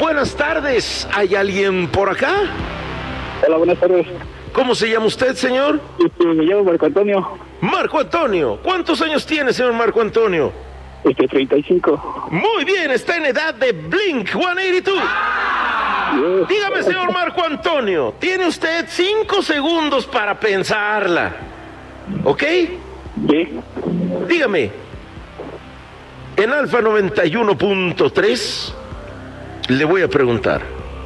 buenas tardes. ¿Hay alguien por acá? Hola, buenas tardes. ¿Cómo se llama usted, señor? Me llamo Marco Antonio. Marco Antonio. ¿Cuántos años tiene, señor Marco Antonio? 35. Muy bien, está en edad de Blink 182. Yes. Dígame, señor Marco Antonio, tiene usted 5 segundos para pensarla. ¿Ok? Sí. Dígame, en Alfa 91.3 le voy a preguntar,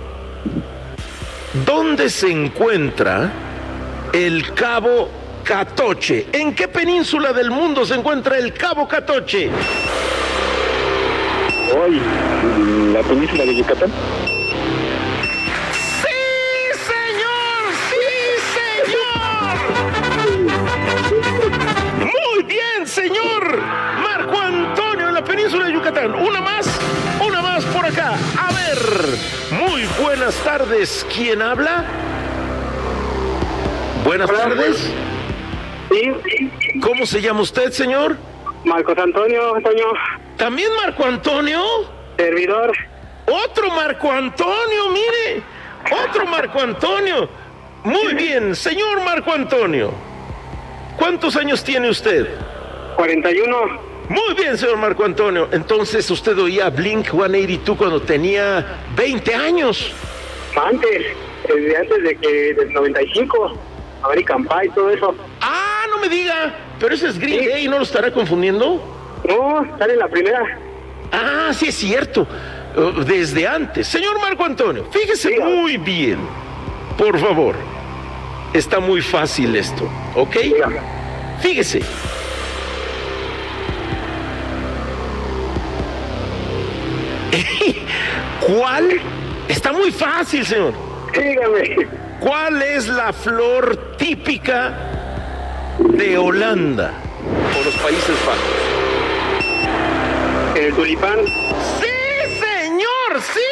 ¿dónde se encuentra el Cabo Catoche? ¿En qué península del mundo se encuentra el Cabo Catoche? Hoy, la península de Yucatán. ¡Sí, señor! Muy bien, señor Marco Antonio, en la península de Yucatán. Una más por acá. A ver, muy buenas tardes. ¿Quién habla? Buenas tardes. Sí. ¿Cómo se llama usted, señor? Marcos Antonio. ¿También Marco Antonio? Servidor. Otro Marco Antonio, mire. Otro Marco Antonio. Muy bien, señor Marco Antonio. ¿Cuántos años tiene usted? 41. Muy bien, señor Marco Antonio. Entonces usted oía Blink 182 cuando tenía 20 años. Antes, desde antes de que, del 95, American Pie, todo eso. Ah, no me diga. Pero ese es Green Sí. Day, ¿no lo estará confundiendo? No, sale la primera. Ah, sí es cierto. Desde antes. Señor Marco Antonio, fíjese Sí. muy bien. Por favor. Está muy fácil esto, ¿ok? Dígame. Fíjese. ¿Cuál? Está muy fácil, señor. Dígame. ¿Cuál es la flor típica de Holanda o los Países Bajos? El tulipán. ¡Sí, señor! ¡Sí!